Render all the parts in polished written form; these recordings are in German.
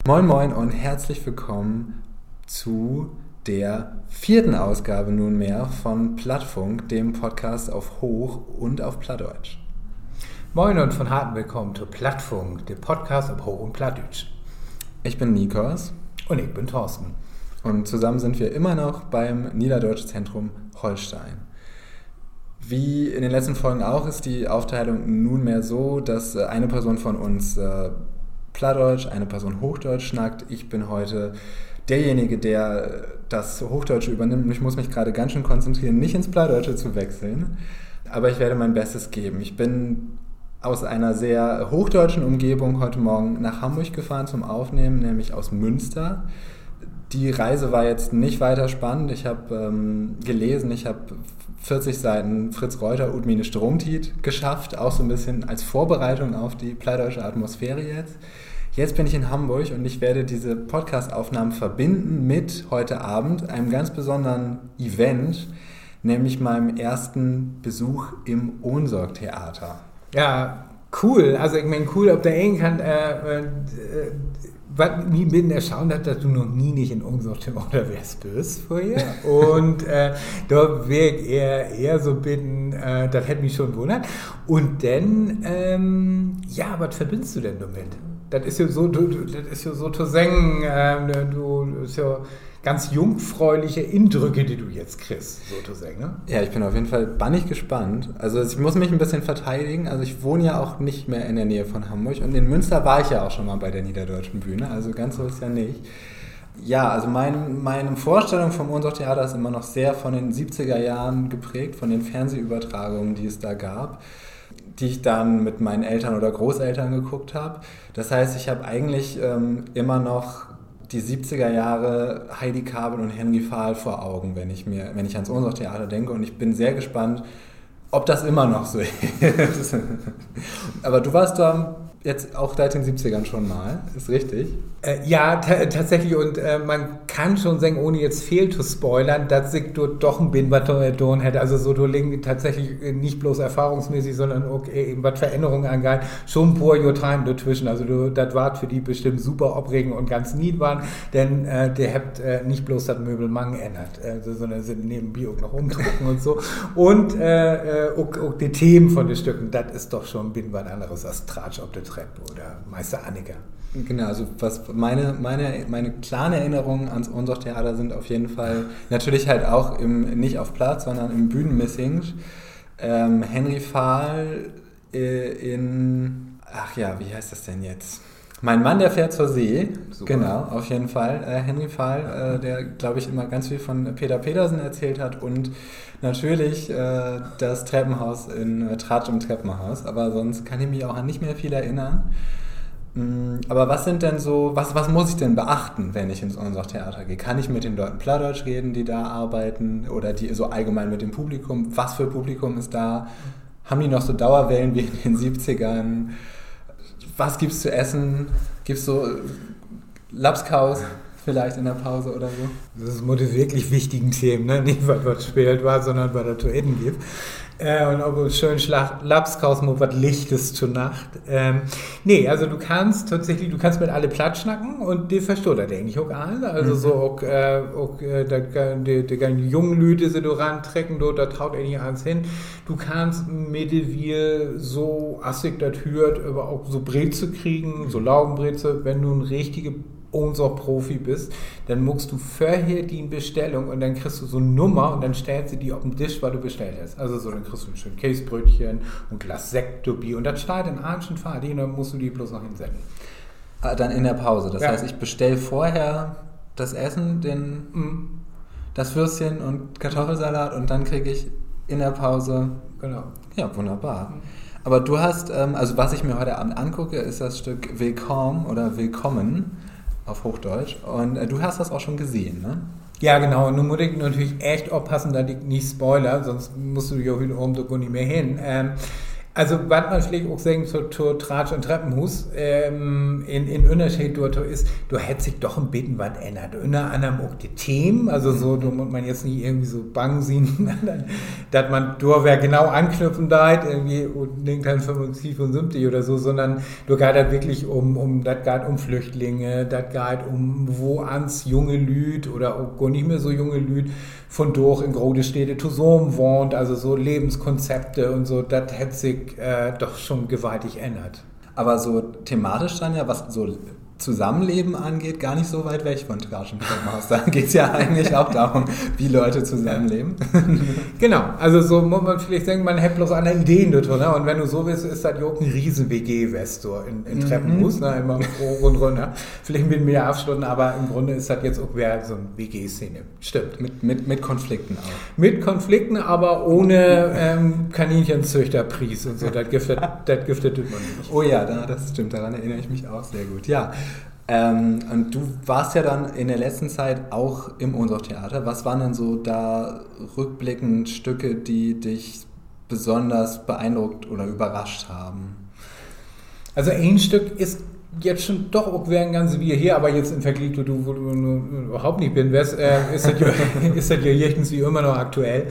Moin Moin und herzlich willkommen zu der 4. Ausgabe nunmehr von Plattfunk, dem Podcast auf Hoch- und auf Plattdeutsch. Moin und von harten Willkommen zu Plattfunk, dem Podcast auf Hoch- und Plattdeutsch. Ich bin Nikos. Und ich bin Thorsten. Und zusammen sind wir immer noch beim Niederdeutschen Zentrum Holstein. Wie in den letzten Folgen auch ist die Aufteilung nunmehr so, dass eine Person von uns Plattdeutsch, eine Person Hochdeutsch schnackt. Ich bin heute derjenige, der das Hochdeutsche übernimmt. Und ich muss mich gerade ganz schön konzentrieren, nicht ins Plattdeutsche zu wechseln. Aber ich werde mein Bestes geben. Ich bin aus einer sehr hochdeutschen Umgebung heute Morgen nach Hamburg gefahren zum Aufnehmen, nämlich aus Münster. Die Reise war jetzt nicht weiter spannend. Ich habe gelesen, ich habe 40 Seiten Fritz Reuter und Mine Stromtiet geschafft, auch so ein bisschen als Vorbereitung auf die plattdeutsche Atmosphäre jetzt. Jetzt bin ich in Hamburg und ich werde diese Podcast-Aufnahmen verbinden mit heute Abend einem ganz besonderen Event, nämlich meinem ersten Besuch im Ohnsorg-Theater. Ja, cool. Also ich meine, cool, ob der eng kann, was mich ein bisschen erstaunt hat, dass du noch nie nicht in Ohnsorg unterwegs bist vorher. Und da wäre ich eher so bitten, das hätte mich schon gewundert. Und dann, was verbindest du denn damit? Das ist ja so, das ist ja so zu singen, du ist ja ganz jungfräuliche Eindrücke, die du jetzt kriegst, so zu singen. Ne? Ja, ich bin auf jeden Fall bannig gespannt. Also ich muss mich ein bisschen verteidigen. Also ich wohne ja auch nicht mehr in der Nähe von Hamburg und in Münster war ich ja auch schon mal bei der Niederdeutschen Bühne, also ganz so ist ja nicht. Ja, also meine Vorstellung vom Ohnsorg-Theater ist immer noch sehr von den 70er Jahren geprägt, von den Fernsehübertragungen, die es da gab, die ich dann mit meinen Eltern oder Großeltern geguckt habe. Das heißt, ich habe eigentlich immer noch die 70er Jahre Heidi Kabel und Henry Fahl vor Augen, wenn ich ans Ohnsorg-Theater denke. Und ich bin sehr gespannt, ob das immer noch so ist. Aber du warst da jetzt auch seit den 70ern schon mal, ist richtig? Ja, tatsächlich. Und man kann schon sagen, ohne jetzt viel zu spoilern, dass ich dort doch ein bisschen was tun hätte. Also so, du liegen tatsächlich nicht bloß erfahrungsmäßig, sondern auch was Veränderungen angeht, schon ein paar Jahre Time dazwischen. Also das war für die bestimmt super aufregend und ganz nied waren, denn der habt nicht bloß das Möbelmang ändert, sondern sind nebenbei auch noch umdrucken und so. Und auch die Themen von den Stücken, das ist doch schon ein bisschen was anderes als Tratsch auf der Treppe oder Meister Annika. Genau, also was meine klaren Erinnerungen ans Ohnsorg-Theater sind auf jeden Fall natürlich halt auch nicht auf Platz, sondern im Bühnenmissing. Henry Fahl wie heißt das denn jetzt? Mein Mann, der fährt zur See. Super. Genau, auf jeden Fall. Henry Fahl, der, glaube ich, immer ganz viel von Peter Pedersen erzählt hat und natürlich das Treppenhaus in Tratsch im Treppenhaus, aber sonst kann ich mich auch an nicht mehr viel erinnern. Aber was sind denn so, was muss ich denn beachten, wenn ich ins Ohnsorg-Theater gehe? Kann ich mit den Leuten Plattdeutsch reden, die da arbeiten oder die so allgemein mit dem Publikum? Was für Publikum ist da? Haben die noch so Dauerwellen wie in den 70ern? Was gibt's zu essen? Gibt's so Lapskaus vielleicht in der Pause oder so? Das ist mal die wirklich wichtigen Themen, ne? Nicht was spät war, sondern was es zu essen gibt. Und ob es schön Lapskaus mal was Lichtes zur Nacht. Also du kannst mit alle platt schnacken und die versteht das eigentlich auch alle. Also so auch die jungen Leute, die du rantrecken, da traut eigentlich eins hin. Du kannst Mittelwil so assig das hört, aber auch so Breze kriegen, so Laugenbreze, wenn du ein richtiger Ohnsorg-Profi bist, dann muckst du vorher die Bestellung und dann kriegst du so eine Nummer und dann stellst du die auf den Tisch, was du bestellt hast. Also so, dann kriegst du ein schönes Käsebrötchen, ein Glas Sekt dabei und das steht in Arnschen Fahrt, und dann musst du die bloß noch hinsenden. Dann in der Pause, das heißt, ich bestelle vorher das Essen, das Würstchen und Kartoffelsalat und dann kriege ich in der Pause... Genau. Ja, wunderbar. Aber du hast, also was ich mir heute Abend angucke, ist das Stück Willkommen oder Willkommen auf Hochdeutsch. Und du hast das auch schon gesehen, ne? Ja, genau. Und nun muss ich natürlich echt aufpassen, dass ich nicht spoiler, sonst musst du ja heute oben so nicht mehr hin. Also, was man vielleicht auch sagen zu Tratsch und Treppenhus, in Unterschied dort ist, du hättest sich doch ein bisschen was ändert. Unter anderem auch die Themen, also so, da muss man jetzt nicht irgendwie so bang sehen, dass man da wer genau anknüpfen da, irgendwie, und den kann 75 oder so, sondern du geht halt wirklich das geht um Flüchtlinge, das geht um wo ans junge Lüd oder auch gar nicht mehr so junge Lüd von durch in große Städte zusammen wohnt, also so Lebenskonzepte und so, das hätte sich doch schon gewaltig ändert. Aber so thematisch dann ja, was so Zusammenleben angeht, gar nicht so weit weg von Tratsch und Treppenhaus. Da geht es ja eigentlich auch darum, wie Leute zusammenleben. Genau, also so muss man vielleicht sagen, man hat bloß andere Ideen dazu. Ne? Und wenn du so willst, ist das ja auch ein riesen WG-Westor in Treppenhaus, ne? Immer hoch und runter. Vielleicht mit mehr Abstunden, aber im Grunde ist das jetzt auch mehr so eine WG-Szene. Stimmt. Mit Konflikten auch. Mit Konflikten, aber ohne Kaninchenzüchterpries und so. Das giftet man nicht. Oh ja, das stimmt, daran erinnere ich mich auch sehr gut. Ja. Und du warst ja dann in der letzten Zeit auch im Ohnsorg-Theater. Was waren denn so da rückblickend Stücke, die dich besonders beeindruckt oder überrascht haben? Also ein Stück ist jetzt schon doch auch wären ganz wie hier, aber jetzt im Vergleich, wo du überhaupt nicht bin, ist das ja irgendwie immer noch aktuell.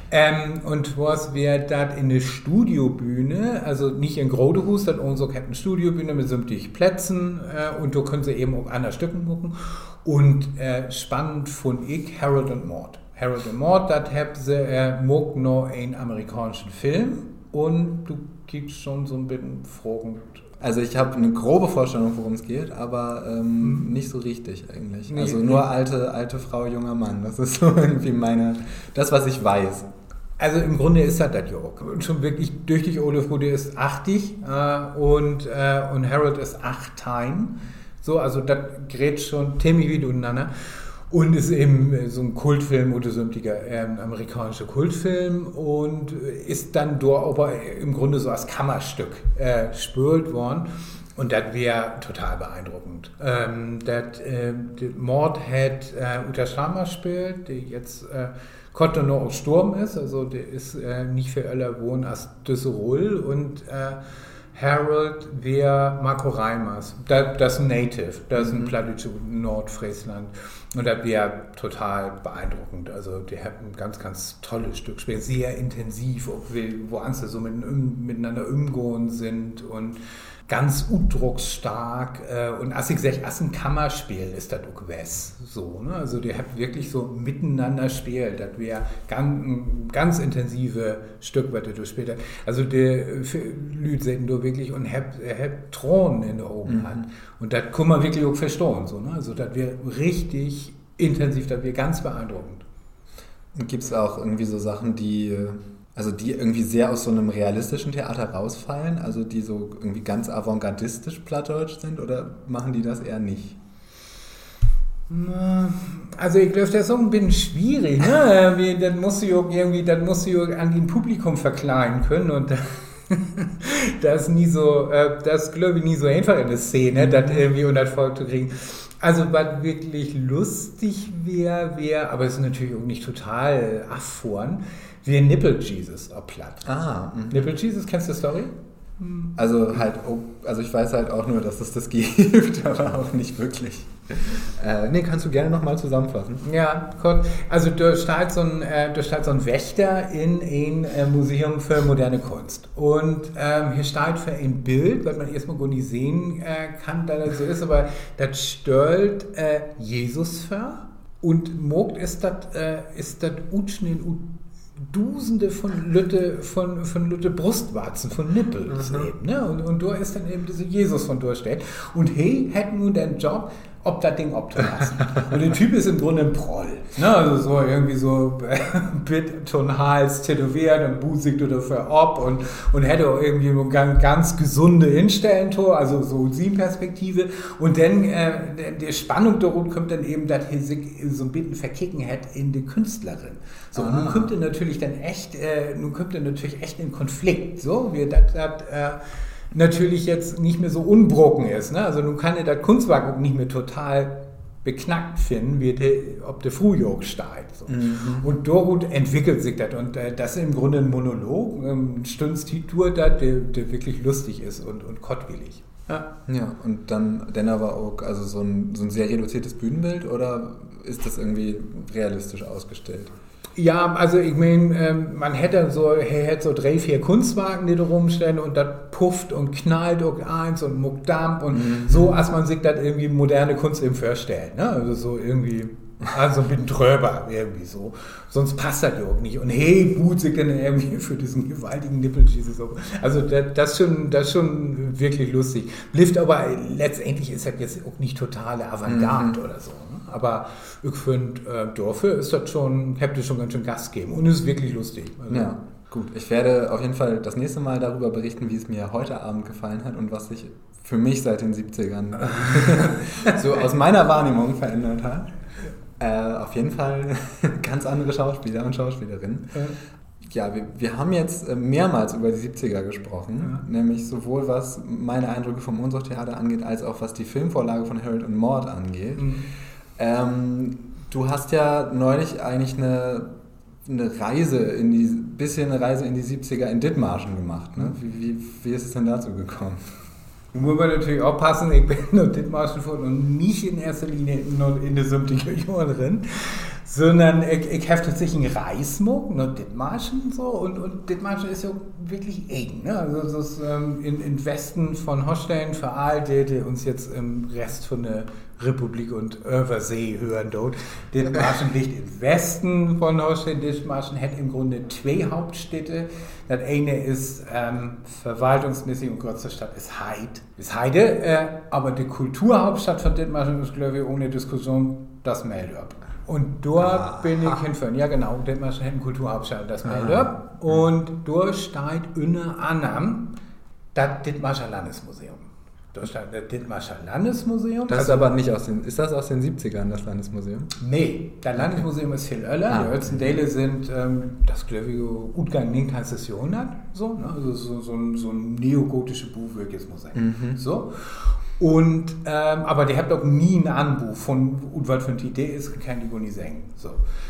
Und was wäre das in der Studiobühne, also nicht in Grodehus, das Ohnsorg hat eine Studiobühne mit 70 Plätzen und da können sie eben auch andere Stücke gucken. Und spannend fand ich Harold und Maude. Harold und Maude, das haben sie mag noch einen amerikanischen Film und du gibst schon so ein bisschen Fragen. Also ich habe eine grobe Vorstellung, worum es geht, aber nicht so richtig eigentlich. Also nur alte Frau, junger Mann. Das ist so irgendwie das, was ich weiß. Also im Grunde ist das ja auch. Schon wirklich durch die Olaf Bude ist 80 und Harold ist 18. So, also das gerät schon ziemlich wie durcheinander. Und ist eben so ein Kultfilm oder so ein amerikanischer Kultfilm und ist dann dort aber im Grunde so als Kammerstück gespielt worden. Und das wäre total beeindruckend. Mord hat Uta Schramer gespielt, die jetzt konnte noch aus Sturm ist, also der ist nicht für alle wohnen als Düsseldorf und Harold wäre Marco Reimers. Das ist ein Native, das ist ein Plattdeutscher Nordfriesland. Und das wäre total beeindruckend. Also die haben ein ganz, ganz tolles Stück gespielt, sehr intensiv, wo andere so miteinander umgehen sind und ganz udrucksstark. Und als ich sage, als ein Kammerspiel ist das auch gewesen. So, ne? Also die haben wirklich so miteinander gespielt. Das wäre ein ganz intensive Stück, was du später. Also die Leute sehen da wirklich und haben Thronen in den Augen hat. Und das kann man wirklich auch verstehen. So, ne? Also das wäre richtig intensiv, das wäre ganz beeindruckend. Gibt es auch irgendwie so Sachen, die irgendwie sehr aus so einem realistischen Theater rausfallen, also die so irgendwie ganz avantgardistisch plattdeutsch sind, oder machen die das eher nicht? Also ich glaube, das ist so ein bisschen schwierig, ne? Das musst du an dem Publikum verklaren können und das ist nie so, das glaube ich nie so einfach in der Szene, das irgendwie unter Volk zu kriegen. Also was wirklich lustig wäre, aber es ist natürlich auch nicht total afforen, wie Nipple Jesus auf Platt. Nipple Jesus, kennst du die Story? Also ich weiß halt auch nur, dass es das gibt, aber auch nicht wirklich. Kannst du gerne nochmal zusammenfassen. Ja, gut. Also da steht so ein Wächter in ein Museum für moderne Kunst. Und hier steht für ein Bild, was man erstmal gar nicht sehen kann, da das so ist, aber das stellt Jesus vor. Und mogt ist das Dusende von Lütte Brustwarzen, von Nippels eben. Ne? Und da ist dann eben dieser Jesus von durchsteht. Und hey, hätten nun den Job, ob das Ding obzulassen. Und der Typ ist im Grunde ein Proll. Ne? Also so irgendwie so Tonhals tätowiert und busigt oder für ob und hätte auch irgendwie eine ganz gesunde Instellentor, also so Perspektive. Und dann die Spannung darum kommt dann eben, dass er sich so ein bisschen verkicken hat in die Künstlerin. So, und nun kommt er natürlich echt in Konflikt. So, wie das natürlich jetzt nicht mehr so unbrochen ist. Ne? Also nun kann er das Kunstwerk auch nicht mehr total beknackt finden, ob der Frühjog steigt. So. Und dort entwickelt sich das. Und das ist im Grunde ein Monolog, ein Stundenstitur, der wirklich lustig ist und kottwillig. Ja, und dann aber auch also so ein sehr reduziertes Bühnenbild oder ist das irgendwie realistisch ausgestellt? Ja, also ich meine, man hätte so 3-4 Kunstwagen, die da rumstehen und das pufft und knallt und eins und muckt Dampf und so, als man sich das irgendwie moderne Kunst eben vorstellt. Ne? Also so irgendwie, also ein bisschen Tröber irgendwie so. Sonst passt das ja auch nicht. Und hey, gut, sich dann irgendwie für diesen gewaltigen Nippelcheese so. Also das ist schon wirklich lustig. Lift aber letztendlich ist das jetzt auch nicht totale Avantgarde oder so. Ne? Aber ich finde, dafür ist das schon, habt ihr schon ganz schön Gas gegeben und es ist wirklich lustig. Also, ja, gut. Ich werde auf jeden Fall das nächste Mal darüber berichten, wie es mir heute Abend gefallen hat und was sich für mich seit den 70ern so aus meiner Wahrnehmung verändert hat. Auf jeden Fall ganz andere Schauspieler und Schauspielerinnen. Ja, wir haben jetzt mehrmals über die 70er gesprochen, nämlich sowohl was meine Eindrücke vom Ohnsorgtheater angeht, als auch was die Filmvorlage von Harold und Maude angeht. Du hast ja neulich eigentlich eine Reise in die 70er in Dithmarschen gemacht. Ne? Wie ist es denn dazu gekommen? Da muss man natürlich aufpassen, ich bin nur Dithmarschen von und nicht in erster Linie in der 70er Jahren drin, sondern ich habe tatsächlich einen Reismuck, nur Dithmarschen so und Dithmarschen ist ja wirklich eng. Ne? Also das ist im Westen von Holstein für all die uns jetzt im Rest von der Republik und Übersee hören dort. Dithmarschen liegt im Westen von Holstein. Dithmarschen hat im Grunde 2 Hauptstädte. Das eine ist verwaltungsmäßig und größte Stadt ist Heide. Aber die Kulturhauptstadt von Dithmarschen ist, glaube ich, ohne Diskussion das Meldorp. Und dort bin ich hingefahren. Ja, genau. Dithmarschen hat eine Kulturhauptstadt, das Meldorp. Und dort steht unter anderem das Dithmarscher Landesmuseum. Da steht das Dithmarscher Landesmuseum. Das ist aber nicht ist das aus den 70ern, das Landesmuseum? Nee, das Landesmuseum ist viel älter. Die ältesten Teile sind das, glaube ich, Utgang 19. Jahrhundert. So, ne? Also so ein neogotisches Buch, würde ich jetzt mal sagen. So. Und, aber die habt auch nie ein Anbuch von was für eine Idee ist, kann ich wohl nicht sagen. So.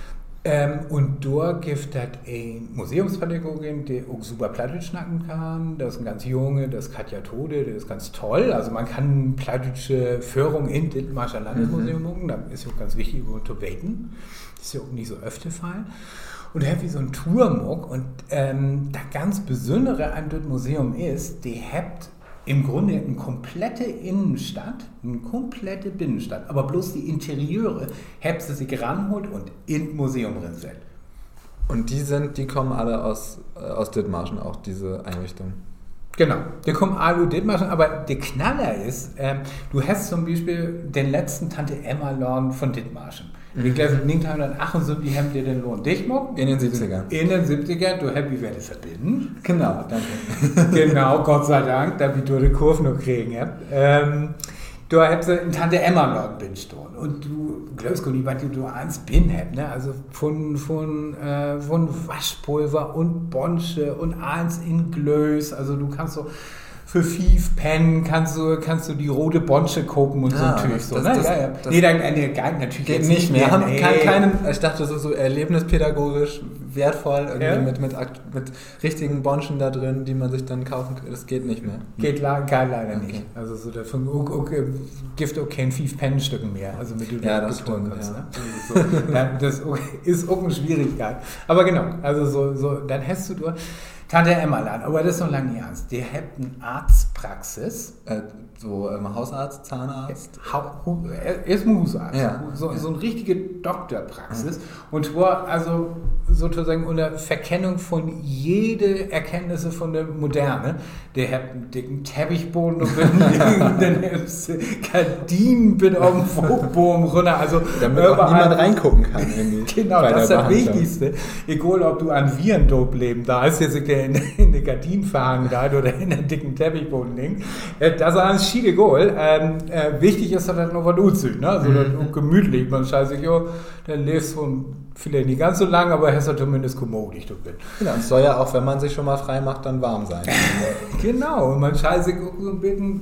Und dort gibt es eine Museumspädagogin, die auch super Plattdeutsch schnacken kann. Das ist ein ganz Junge, das ist Katja Tode, der ist ganz toll. Also man kann plattdeutsche Führung in Dithmarscher Landesmuseum gucken, das ist ja auch ganz wichtig, über zu weten. Das ist ja auch nicht so öfter Fall. Und er hat wie so ein Tourmuck und das ganz Besondere an dem Museum ist, die habt im Grunde eine komplette Innenstadt, eine komplette Binnenstadt, aber bloß die Interieure habt sie sich ranholt und ins Museum drin. Und die kommen alle aus Dithmarschen, auch diese Einrichtung? Genau, die kommen alle aus Dithmarschen, aber der Knaller ist, du hast zum Beispiel den letzten Tante Emma Laden von Dithmarschen. Ich glaube, 1978 haben die den Lohn dichtmuck. In den 70ern. In den 70ern, du happy werde verbinden. Genau, danke. Genau, Gott sei Dank, damit du die Kurve noch kriegen habt. Du hast einen Tante Emma Laden bin stehen. Und du glaubst gar nicht, was du eins bin habt, ne? Also von Waschpulver und Bonsche und eins in Glöß. Also du kannst so für 5 Pen kannst du die rote Bonsche gucken und so natürlich so. Nee, natürlich geht nicht mehr. Haben ich dachte, so erlebnispädagogisch wertvoll, irgendwie mit richtigen Bonschen da drin, die man sich dann kaufen kann. Das geht nicht mehr. Geht leider nicht. Also so davon gibt auch kein 5-Pen-Stücken mehr. Also mit das stimmt. Kannst, ne? Das ist auch eine Schwierigkeit. Aber genau, also so dann hast du Tante Emma Laden, aber das ist noch lange nicht ernst. Die hat eine Arztpraxis. Hausarzt, Zahnarzt? Erstmal Hausarzt. Ja. So eine richtige Doktorpraxis. Und zwar also sozusagen unter Verkennung von jede Erkenntnisse von der Moderne. Der hat einen dicken Teppichboden und dann Gardinen bin auf dem Fußboden runter. Also damit auch niemand reingucken kann. Irgendwie genau, das ist das Wichtigste. Egal, ob du an Virendope leben, da ist jetzt in der Gardinen verhangen da oder in der dicken Teppichboden liegen. Das ist alles schiede Goal. Wichtig ist, dass das noch was aussieht, ne? Also gemütlich. Man scheiße, dann lebst du vielleicht nicht ganz so lang, aber hast du zumindest kommodig, du bist. Genau, es soll ja auch, wenn man sich schon mal frei macht, dann warm sein. Genau, und man scheiße so ein bisschen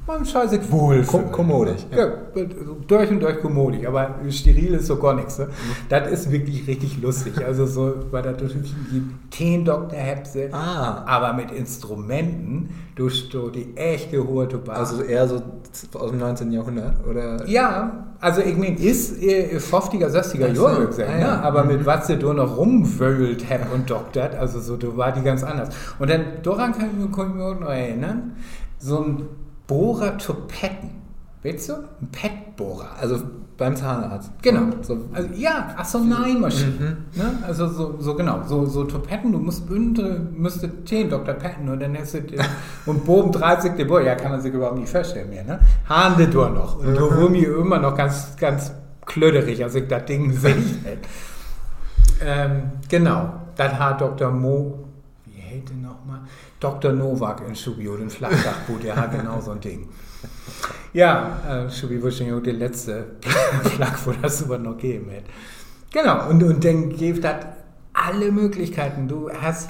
man scheiße wohl. Kommodig. Ja, durch und durch kommodig, aber steril ist so gar nichts. Ne? Das ist wirklich richtig lustig. Also so, weil da die Teendoktor-Hepse, aber mit Instrumenten durch die echte hohe Tobak. Also eher so aus dem 19. Jahrhundert, oder? Ja, also ich meine, ist 50er, 60er Jahre gesagt, ne? Aber mit was sie da noch rumwöhlt hat und doktert, also so, da war die ganz anders. Und dann, daran kann ich mich auch noch erinnern, so ein Bohrer Topetten. Weißt du? Ein Pet-Bohrer. Also beim Zahnarzt. Genau. Neinmaschinen. Ne? Also so genau. So Topetten, du müsstest Teendoktor petten und dann hast du und Boben 30 die Bohrer. Ja, kann man sich überhaupt nicht vorstellen mehr. Ne? Hahnde du noch. Und du war mir immer noch ganz, ganz klöderig, als ich das Ding sehe. Genau. Das hat Dr. Wie hält der nochmal? Dr. Nowak in Schubio, den Flachdachboot, der hat genau so ein Ding. Ja, Schubi wahrscheinlich auch der letzte Flak, wo das über noch geben hätte. Genau, und dann gibt das alle Möglichkeiten. Du hast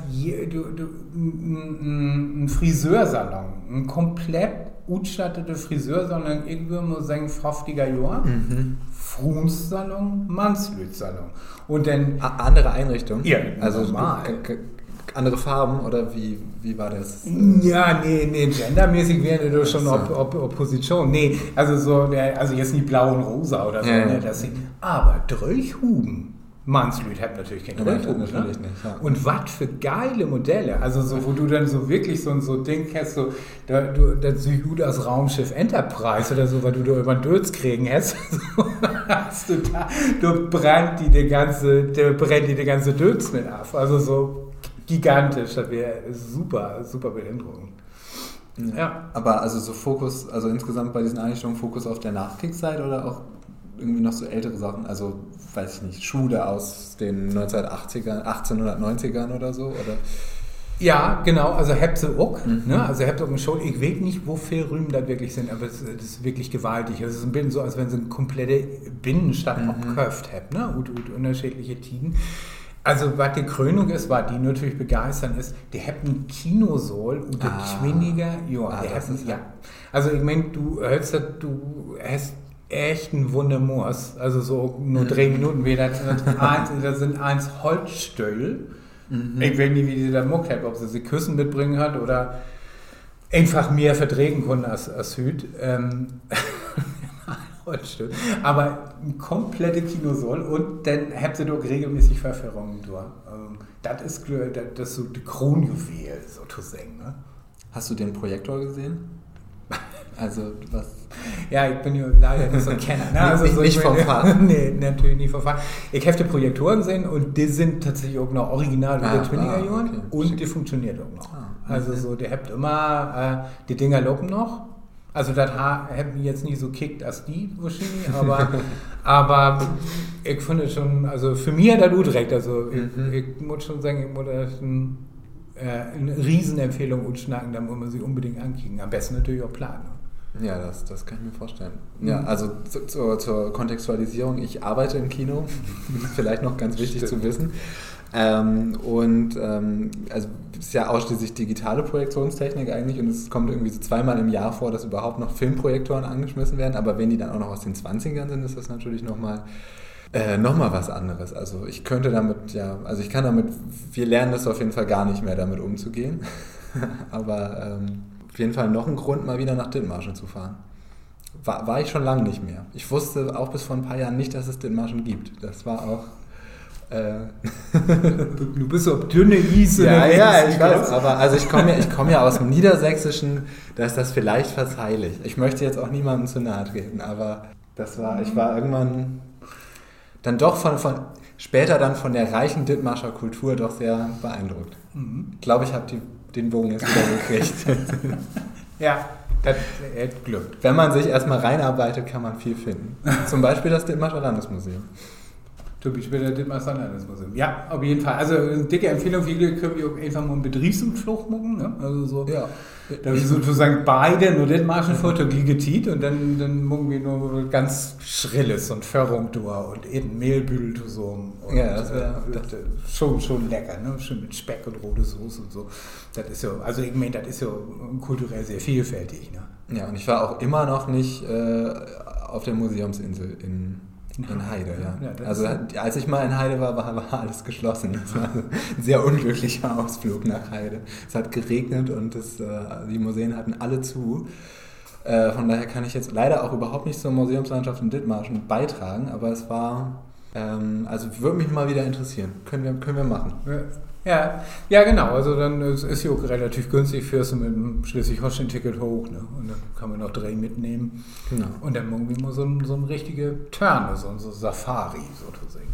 einen Friseursalon, einen komplett ausgestatteten Friseursalon, irgendwie muss sagen, 50er Jahre. Frumssalon, Mannslütsalon. Und dann... Andere Einrichtung? Ja, also normal. Andere Farben oder wie war das? Ja, nee, gendermäßig wäre das schon Opposition. Nee, also jetzt nicht blau und rosa oder so. Ja, ne, aber Dröchhuben. Mannslüt hat natürlich kein Dröchhuben. Natürlich nicht. Ja. Und was für geile Modelle. Also so, wo du dann so wirklich so Ding hast, so, das das Raumschiff Enterprise oder so, weil du da über den Dötz kriegen hast. Hast du da brennt die ganze Dötz mit ab. Also so gigantisch, das wäre super Beeindruckend. Ja. Aber also so Fokus, also insgesamt bei diesen Einrichtungen Fokus auf der Nachkriegszeit oder auch irgendwie noch so ältere Sachen, also weiß ich nicht, Schule aus den 1890ern oder so, oder? Ja, genau, also Hepse auch, ne? Also Hepse auch schon, ich weiß nicht, wo viel Rühmen da wirklich sind, aber das ist wirklich gewaltig. Es ist ein bisschen so, als wenn sie eine komplette Binnenstadt abgeköpft hätten, ne? Und unterschiedliche Tiden. Also, was die Krönung ist, was die natürlich begeistern ist, die haben einen Kinosaal und der Twinniger, Also, ich meine, du hast echt ein Wundermoors, also so nur 3 Minuten wieder. Das sind eins Holzstöll. Ich weiß nicht, wie die da muckt hat, ob sie Küssen mitbringen hat oder einfach mehr verträgen konnten als Hüt. Holzstöll. Aber ein komplette Kinosaal und dann habt ihr doch regelmäßig Verführungen durch. Das ist so die Kronjuwel, sozusagen. Ne? Hast du den Projektor gesehen? Also, was? Ja, ich bin ja leider nicht so ein Kenner. Ne? Also nicht vom Fach? Nee, natürlich nicht vom Fach. Ich habe die Projektoren gesehen und die sind tatsächlich auch noch original über die Twinniger Jahren und die funktioniert auch noch. Also so, der habt immer, die Dinger laufen noch. Also das hat mich jetzt nicht so kickt als die wahrscheinlich, aber ich finde schon, also für mich hat das direkt, also ich muss schon sagen, ich muss das eine Riesenempfehlung und schnacken, da muss man sie unbedingt ankriegen. Am besten natürlich auch planen. Ja, das kann ich mir vorstellen. Ja, also zur Kontextualisierung, ich arbeite im Kino, vielleicht noch ganz wichtig zu wissen. Also es ist ja ausschließlich digitale Projektionstechnik eigentlich und es kommt irgendwie so 2-mal im Jahr vor, dass überhaupt noch Filmprojektoren angeschmissen werden, aber wenn die dann auch noch aus den 20ern sind, ist das natürlich nochmal was anderes. Also ich könnte damit, ich kann damit, wir lernen das auf jeden Fall gar nicht mehr, damit umzugehen, aber auf jeden Fall noch ein Grund, mal wieder nach Dithmarschen zu fahren. War ich schon lange nicht mehr. Ich wusste auch bis vor ein paar Jahren nicht, dass es Dithmarschen gibt. Das war auch... Du bist auf dünne Eis. Ja, ich weiß, aber also ich komme ja aus dem Niedersächsischen, da ist das vielleicht verzeihlich. Ich möchte jetzt auch niemandem zu nahe treten, aber ich war irgendwann dann doch später dann von der reichen Dithmarscher Kultur doch sehr beeindruckt. Ich glaube, ich habe den Bogen jetzt wieder gekriegt. Ja, das hat Glück. Wenn man sich erstmal reinarbeitet, kann man viel finden. Zum Beispiel das Dithmarscher Landesmuseum. Zum Beispiel der Dithmarscher Landesmuseum. Ja, auf jeden Fall. Also eine dicke Empfehlung, viele können wir einfach mal einen Betriebsflucht machen. Ne? Also so. Ja. Da habe ich sozusagen beide nur das Marschenfoto getit und dann irgendwie nur ganz Schrilles und Verrungtor und eben Mehlbüdel so. Ja, das wäre schon lecker, ne? Schön mit Speck und rote Soße und so. Das ist ja, also ich meine, das ist ja kulturell sehr vielfältig. Ne? Ja, und ich war auch immer noch nicht auf der Museumsinsel in Heide, ja. Also als ich mal in Heide war alles geschlossen. Das war ein sehr unglücklicher Ausflug nach Heide. Es hat geregnet und die Museen hatten alle zu. Von daher kann ich jetzt leider auch überhaupt nicht zur Museumslandschaft in Dithmarschen beitragen, aber es war, also würde mich mal wieder interessieren. Können wir machen. Ja, genau. Also dann ist ja auch relativ günstig, fährst du mit dem Schleswig-Holstein-Ticket hoch, ne? Und dann kann man noch 3 mitnehmen. Genau. Und dann irgendwie mal so eine richtige Turne, so Safari sozusagen.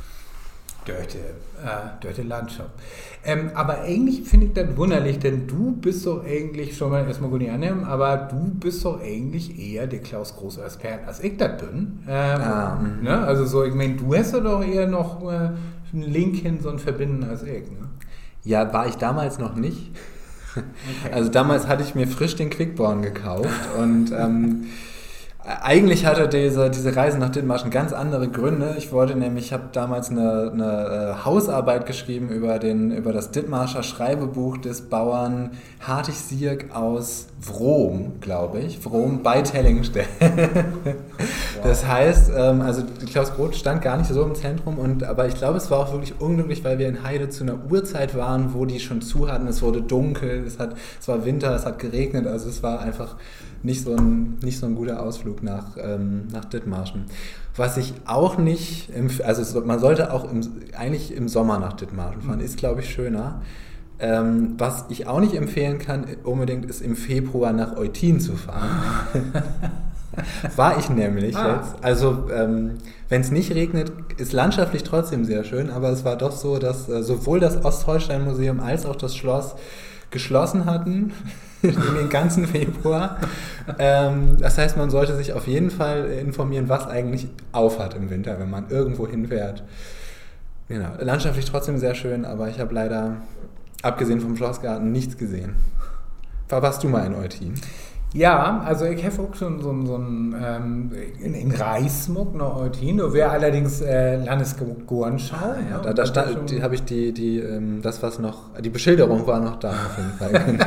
Durch die Landschaft. Aber eigentlich finde ich das wunderlich, denn du bist doch eigentlich, schon mal erstmal gut nicht annehmen, aber du bist doch eigentlich eher der Klaus Große Experte, als ich das bin. Ne? Also so, ich meine, du hast ja doch eher noch einen Link hin, so ein Verbinden als ich, ne? Ja, war ich damals noch nicht. Okay. Also damals hatte ich mir frisch den Quickborn gekauft und eigentlich hatte diese Reise nach Dithmarschen ganz andere Gründe. Ich habe damals eine Hausarbeit geschrieben über das Dithmarscher Schreibebuch des Bauern Hartig-Sierk aus Wrom, glaube ich. Wrom bei Tellingstedt. Das heißt, also Klaus Groth stand gar nicht so im Zentrum, aber ich glaube, es war auch wirklich unglücklich, weil wir in Heide zu einer Uhrzeit waren, wo die schon zu hatten. Es wurde dunkel, es war Winter, es hat geregnet, also es war einfach nicht so ein guter Ausflug nach Dithmarschen. Was ich auch nicht, also man sollte auch eigentlich im Sommer nach Dithmarschen fahren, ist glaube ich schöner. Was ich auch nicht empfehlen kann unbedingt, ist im Februar nach Eutin zu fahren. War ich nämlich jetzt. Also wenn es nicht regnet, ist landschaftlich trotzdem sehr schön, aber es war doch so, dass sowohl das Ostholstein-Museum als auch das Schloss geschlossen hatten in den ganzen Februar. Das heißt, man sollte sich auf jeden Fall informieren, was eigentlich aufhat im Winter, wenn man irgendwo hinfährt. Genau. Landschaftlich trotzdem sehr schön, aber ich habe leider, abgesehen vom Schlossgarten, nichts gesehen. Warst du mal in Eutin? Ja, also ich habe auch schon so ein in Reismuck nach Eutin, da wäre allerdings Landesgornschau. Ja, da habe ich die Beschilderung war noch da auf jeden Fall. Genau.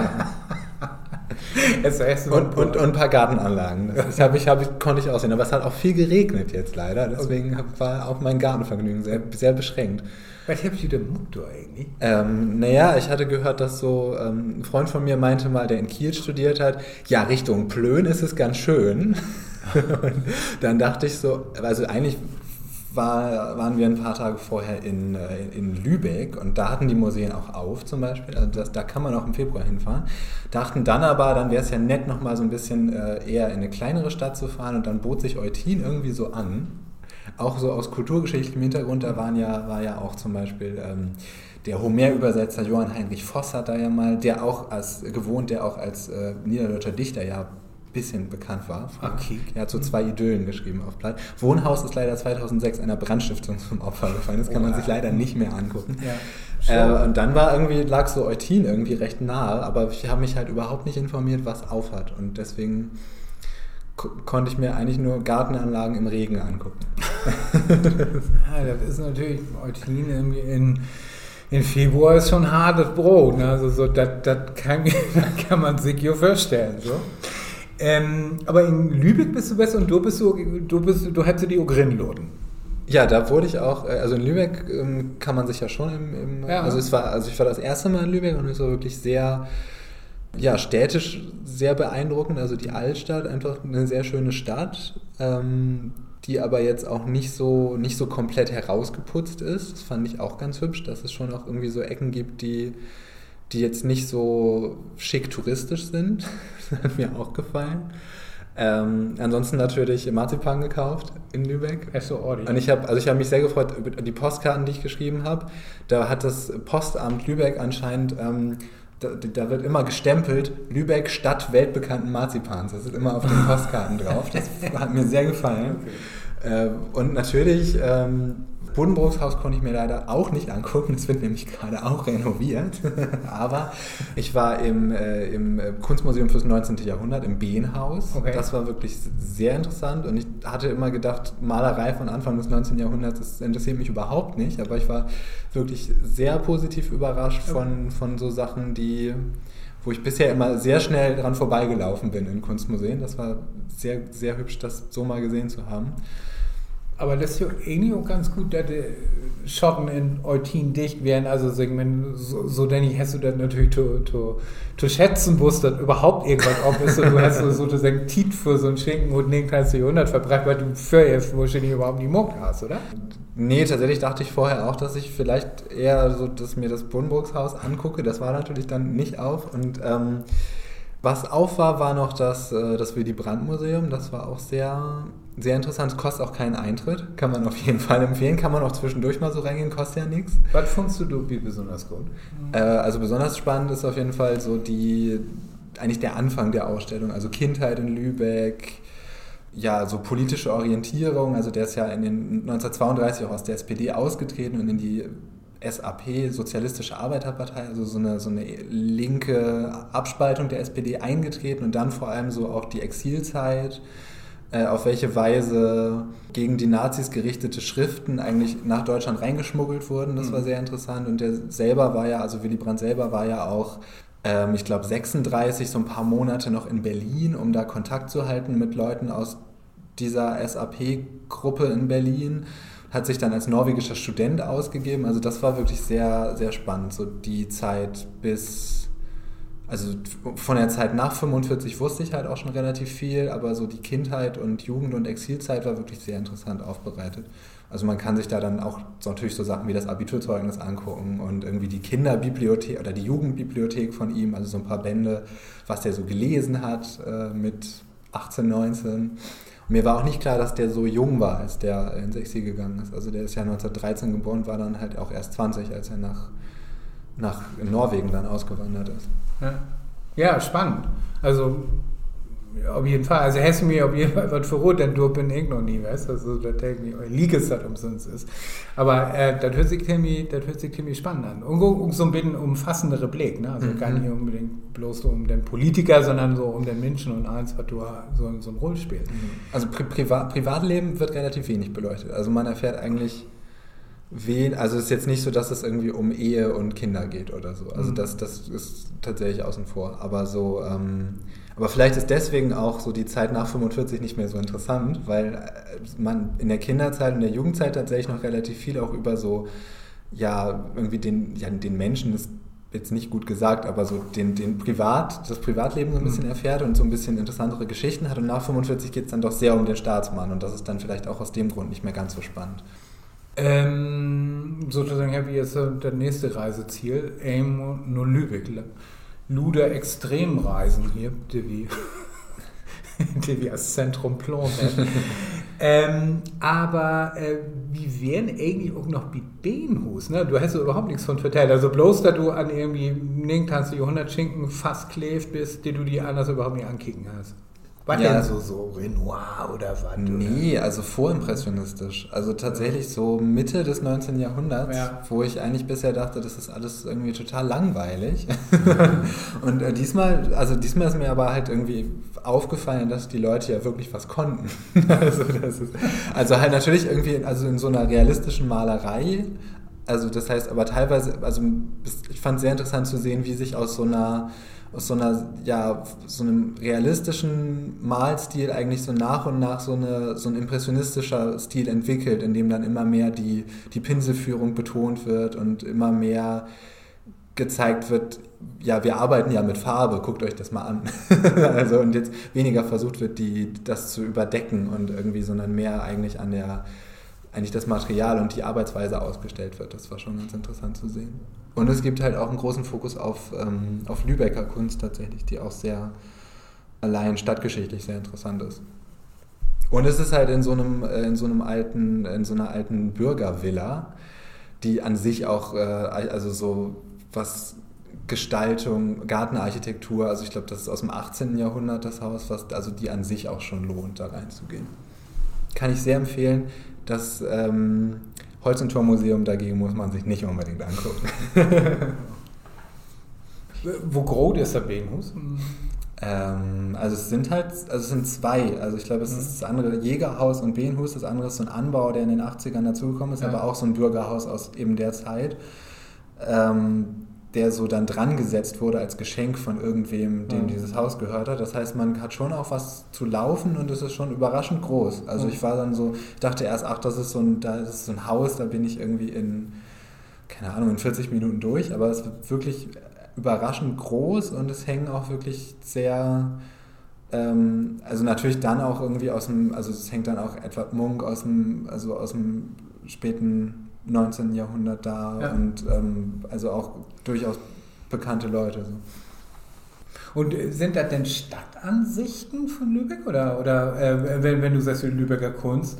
Und ein paar Gartenanlagen. Das konnte ich aussehen. Aber es hat auch viel geregnet jetzt leider. Deswegen war auch mein Gartenvergnügen sehr, sehr beschränkt. Was habt ihr denn Muck da eigentlich? Naja, ich hatte gehört, dass so ein Freund von mir meinte mal, der in Kiel studiert hat, ja, Richtung Plön ist es ganz schön. Und dann dachte ich so, also eigentlich waren wir ein paar Tage vorher in Lübeck und da hatten die Museen auch auf zum Beispiel, also da kann man auch im Februar hinfahren. Dachten dann aber, dann wäre es ja nett, nochmal so ein bisschen eher in eine kleinere Stadt zu fahren und dann bot sich Eutin irgendwie so an. Auch so aus kulturgeschichtlichem Hintergrund, da war ja auch zum Beispiel der Homer-Übersetzer Johann Heinrich Voss hat da ja mal, der auch als niederdeutscher Dichter ja bisschen bekannt war. Okay. Er hat so 2 Idyllen geschrieben auf Blatt. Wohnhaus ist leider 2006 einer Brandstiftung zum Opfer gefallen. Das kann man sich leider nicht mehr angucken. Ja. Und dann lag so Eutin irgendwie recht nahe, aber ich habe mich halt überhaupt nicht informiert, was aufhat. Und deswegen konnte ich mir eigentlich nur Gartenanlagen im Regen angucken. Ja, das ist natürlich Eutin irgendwie in Februar ist schon hartes Brot. Ne? Also so, das kann man sich ja vorstellen. So. Aber in Lübeck bist du besser und du hättest die Ogrinloden. Ja, da wurde ich auch, also in Lübeck kann man sich ja schon also ich war das erste Mal in Lübeck und es war wirklich sehr, ja, städtisch sehr beeindruckend, also die Altstadt, einfach eine sehr schöne Stadt, die aber jetzt auch nicht so komplett herausgeputzt ist. Das fand ich auch ganz hübsch, dass es schon auch irgendwie so Ecken gibt, die jetzt nicht so schick touristisch sind. Das hat mir auch gefallen. Ansonsten natürlich Marzipan gekauft in Lübeck. Und ich habe mich sehr gefreut über die Postkarten, die ich geschrieben habe. Da hat das Postamt Lübeck anscheinend, da wird immer gestempelt, Lübeck, Stadt weltbekannten Marzipans. Das ist immer auf den Postkarten drauf. Das hat mir sehr gefallen. Okay. Und natürlich Buddenbrooks-Haus konnte ich mir leider auch nicht angucken, das wird nämlich gerade auch renoviert. Aber ich war im Kunstmuseum fürs 19. Jahrhundert, im Behnhaus. Okay. Das war wirklich sehr interessant und ich hatte immer gedacht, Malerei von Anfang des 19. Jahrhunderts, das interessiert mich überhaupt nicht. Aber ich war wirklich sehr positiv überrascht von so Sachen, wo ich bisher immer sehr schnell dran vorbeigelaufen bin in Kunstmuseen. Das war sehr, sehr hübsch, das so mal gesehen zu haben. Aber das ist ja irgendwie auch ganz gut, dass die Schotten in Eutin dicht wären. Also so denke ich, hast du das natürlich zu schätzen wusst, dass überhaupt irgendwas auf ist. Und du hast sozusagen Tiet für so einen Schinken und 19. Jahrhundert verbracht, weil du für wahrscheinlich überhaupt nie Muck hast, oder? Nee, tatsächlich dachte ich vorher auch, dass ich vielleicht eher so, dass mir das Buddenbrooks-Haus angucke. Das war natürlich dann nicht auf. Und was auf war noch das Willy-Brandt-Museum. Das war auch sehr, sehr interessant. Es kostet auch keinen Eintritt. Kann man auf jeden Fall empfehlen. Kann man auch zwischendurch mal so reingehen. Kostet ja nichts. Was findest du wie besonders gut? Also besonders spannend ist auf jeden Fall so eigentlich der Anfang der Ausstellung. Also Kindheit in Lübeck. Ja, so politische Orientierung. Also der ist ja 1932 auch aus der SPD ausgetreten und in die SAP, Sozialistische Arbeiterpartei, also so eine linke Abspaltung der SPD eingetreten und dann vor allem so auch die Exilzeit, auf welche Weise gegen die Nazis gerichtete Schriften eigentlich nach Deutschland reingeschmuggelt wurden. Das war sehr interessant und Willy Brandt selber war ja auch, ich glaube 36, so ein paar Monate noch in Berlin, um da Kontakt zu halten mit Leuten aus dieser SAP-Gruppe in Berlin. Hat sich dann als norwegischer Student ausgegeben. Also das war wirklich sehr, sehr spannend. So die Zeit also von der Zeit nach 45 wusste ich halt auch schon relativ viel, aber so die Kindheit und Jugend- und Exilzeit war wirklich sehr interessant aufbereitet. Also man kann sich da dann auch natürlich so Sachen wie das Abiturzeugnis angucken und irgendwie die Kinderbibliothek oder die Jugendbibliothek von ihm, also so ein paar Bände, was der so gelesen hat mit 18, 19. Und mir war auch nicht klar, dass der so jung war, als der ins Exil gegangen ist. Also der ist ja 1913 geboren, war dann halt auch erst 20, als er nach Norwegen dann ausgewandert ist. Ja, spannend. Also auf jeden Fall. Also hast du mir auf jeden Fall was verrot, denn du bin ich noch nie, weißt du? Also das denke ich, liegt es das umsonst ist. Aber das hört sich ziemlich spannend an. Und so ein bisschen umfassendere Blick, ne? Also gar nicht unbedingt bloß so um den Politiker, sondern so um den Menschen und eins, was du so eine Rolle spielst. Also Privatleben wird relativ wenig beleuchtet. Also man erfährt eigentlich also es ist jetzt nicht so, dass es irgendwie um Ehe und Kinder geht oder so. Also das ist tatsächlich außen vor. Aber so, aber vielleicht ist deswegen auch so die Zeit nach 45 nicht mehr so interessant, weil man in der Kinderzeit und der Jugendzeit tatsächlich noch relativ viel auch über so, ja, irgendwie den Menschen ist jetzt nicht gut gesagt, aber so das Privatleben so ein bisschen erfährt und so ein bisschen interessantere Geschichten hat. Und nach 45 geht es dann doch sehr um den Staatsmann und das ist dann vielleicht auch aus dem Grund nicht mehr ganz so spannend. Sozusagen habe ich jetzt das nächste Reiseziel, nur Lübeck. Luder Extremreisen hier, die wir als Zentrum planen. Aber wie wären eigentlich auch noch die Behnhus? Ne? Du hast ja überhaupt nichts von verteilt. Also bloß, dass du an irgendwie 19. Jahrhundert Schinken fast klebt bist, die du dir anders überhaupt nicht ankicken hast. War denn so Renoir oder was? Nee, also vorimpressionistisch. Also tatsächlich so Mitte des 19. Jahrhunderts, wo ich eigentlich bisher dachte, das ist alles irgendwie total langweilig. Und diesmal ist mir aber halt irgendwie aufgefallen, dass die Leute ja wirklich was konnten. Also halt natürlich irgendwie, also in so einer realistischen Malerei, also das heißt aber teilweise, also ich fand es sehr interessant zu sehen, wie sich aus so einem realistischen Malstil eigentlich so nach und nach so ein impressionistischer Stil entwickelt, in dem dann immer mehr die Pinselführung betont wird und immer mehr gezeigt wird, ja, wir arbeiten ja mit Farbe, guckt euch das mal an. Also und jetzt weniger versucht wird, das zu überdecken und irgendwie, sondern mehr eigentlich eigentlich das Material und die Arbeitsweise ausgestellt wird. Das war schon ganz interessant zu sehen. Und es gibt halt auch einen großen Fokus auf Lübecker Kunst tatsächlich, die auch sehr allein stadtgeschichtlich sehr interessant ist. Und es ist halt in so einer alten Bürgervilla, die an sich auch, also so was Gestaltung, Gartenarchitektur, also ich glaube, das ist aus dem 18. Jahrhundert das Haus, also die an sich auch schon lohnt, da reinzugehen. Kann ich sehr empfehlen. Das Holz- und Tormuseum dagegen muss man sich nicht unbedingt angucken. Wo groß ist der Beenhus? Also es sind zwei. Also ich glaube, es ist das andere Jägerhaus und Beenhus, das andere ist so ein Anbau, der in den 80ern dazugekommen ist, aber auch so ein Bürgerhaus aus eben der Zeit, der so dann dran gesetzt wurde als Geschenk von irgendwem, dem dieses Haus gehört hat. Das heißt, man hat schon auch was zu laufen und es ist schon überraschend groß. Also ich war dann so, ich dachte erst, das ist so ein Haus, da bin ich irgendwie in 40 Minuten durch, aber es wird wirklich überraschend groß und es hängen auch wirklich sehr, also natürlich dann auch irgendwie es hängt dann auch Edvard Munch aus dem späten 19. Jahrhundert da und also auch durchaus bekannte Leute. So. Und sind das denn Stadtansichten von Lübeck oder wenn du sagst, Lübecker Kunst?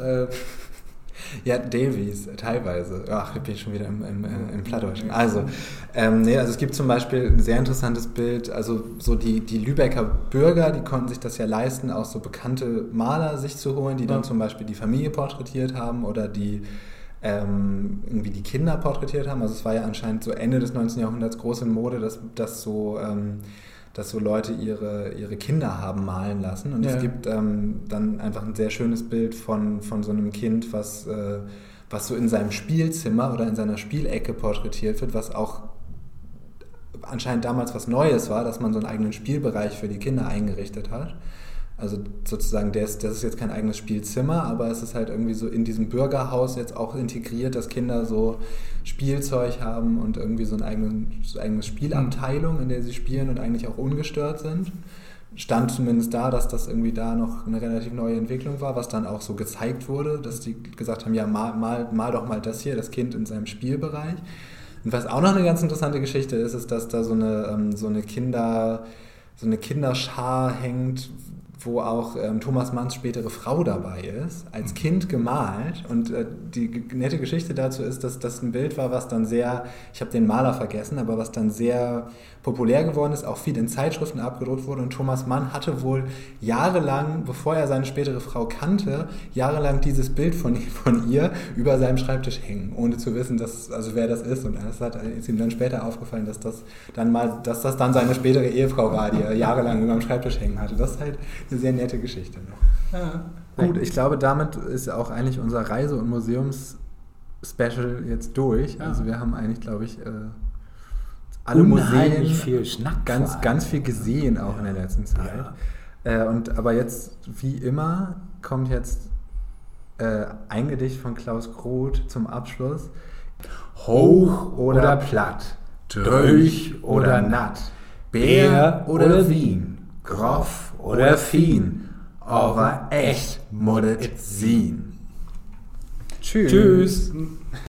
Ja, Davies, teilweise. Ach, ich bin schon wieder im Plattdeutschen. Also es gibt zum Beispiel ein sehr interessantes Bild, also so die Lübecker Bürger, die konnten sich das ja leisten, auch so bekannte Maler sich zu holen, die dann zum Beispiel die Familie porträtiert haben oder die irgendwie die Kinder porträtiert haben. Also es war ja anscheinend so Ende des 19. Jahrhunderts groß in Mode, dass so Leute ihre Kinder haben malen lassen. Und es gibt dann einfach ein sehr schönes Bild von so einem Kind, was so in seinem Spielzimmer oder in seiner Spielecke porträtiert wird, was auch anscheinend damals was Neues war, dass man so einen eigenen Spielbereich für die Kinder eingerichtet hat. Also sozusagen, das ist jetzt kein eigenes Spielzimmer, aber es ist halt irgendwie so in diesem Bürgerhaus jetzt auch integriert, dass Kinder so Spielzeug haben und irgendwie so eine eigene Spielabteilung, in der sie spielen und eigentlich auch ungestört sind. Stand zumindest da, dass das irgendwie da noch eine relativ neue Entwicklung war, was dann auch so gezeigt wurde, dass die gesagt haben, ja, mal doch mal das hier, das Kind in seinem Spielbereich. Und was auch noch eine ganz interessante Geschichte ist, dass da so eine Kinderschar hängt, wo auch Thomas Manns spätere Frau dabei ist, als Kind gemalt. Und die nette Geschichte dazu ist, dass das ein Bild war, was dann sehr, ich habe den Maler vergessen, aber was dann sehr populär geworden ist, auch viel in Zeitschriften abgedruckt wurde. Und Thomas Mann hatte wohl jahrelang, bevor er seine spätere Frau kannte, dieses Bild von ihr über seinem Schreibtisch hängen, ohne zu wissen, wer das ist. Und das ist ihm dann später aufgefallen, dass das dann seine spätere Ehefrau war, die er jahrelang über dem Schreibtisch hängen hatte. Das ist halt eine sehr nette Geschichte noch. Ja. Gut, ich glaube, damit ist auch eigentlich unser Reise- und Museums-Special jetzt durch. Ja. Also wir haben eigentlich, glaube ich, alle Museen viel Schnack ganz viel gesehen auch in der letzten Zeit. Ja. Aber jetzt, wie immer, kommt jetzt ein Gedicht von Klaus Groth zum Abschluss. Hoch oder platt, dröch oder natt, Bär oder Wien, groff oder fien, aber echt muddet sien. Tschüss.